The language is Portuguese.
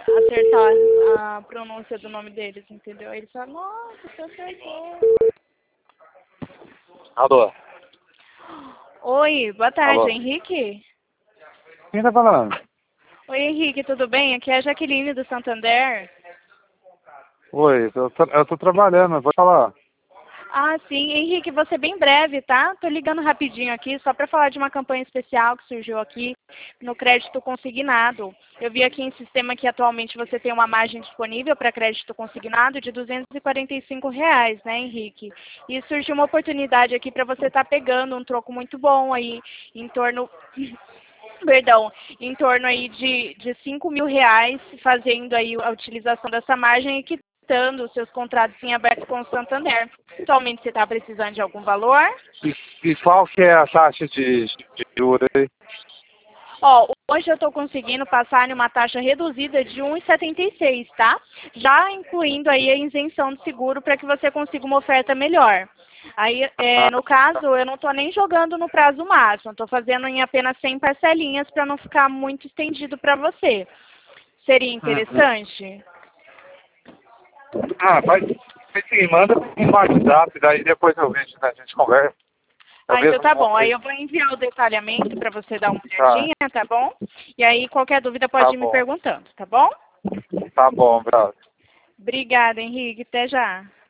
acertar a pronúncia do nome deles, entendeu? Aí eles falam, nossa, você acertou. Alô? Oi, boa tarde, Alô? Henrique? Quem tá falando? Oi, Henrique, tudo bem? Aqui é a Jaqueline do Santander. Oi, eu tô trabalhando, pode falar. Ah, sim. Henrique, vou ser bem breve, tá? Tô ligando rapidinho aqui, só para falar de uma campanha especial que surgiu aqui no crédito consignado. Eu vi aqui em sistema que atualmente você tem uma margem disponível para crédito consignado de R$ 245, né, Henrique? E surgiu uma oportunidade aqui para você estar pegando um troco muito bom aí, em torno... Perdão, em torno aí de R$ 5.000, fazendo aí a utilização dessa margem e quitando os seus contratos em aberto com o Santander. Atualmente você está precisando de algum valor? E qual que é a taxa de juros aí? Ó, hoje eu estou conseguindo passar em uma taxa reduzida de 1,76, tá? Já incluindo aí a isenção de seguro para que você consiga uma oferta melhor. Aí, no caso, eu não estou nem jogando no prazo máximo, estou fazendo em apenas 100 parcelinhas para não ficar muito estendido para você. Seria interessante? Mas sim, manda um WhatsApp, daí depois eu vejo, né, a gente conversa. Ah, então tá bom. Aí eu vou enviar o detalhamento para você dar uma olhadinha, tá bom? E aí, qualquer dúvida pode ir me perguntando, tá bom? Tá bom, brother. Obrigada, Henrique. Até já.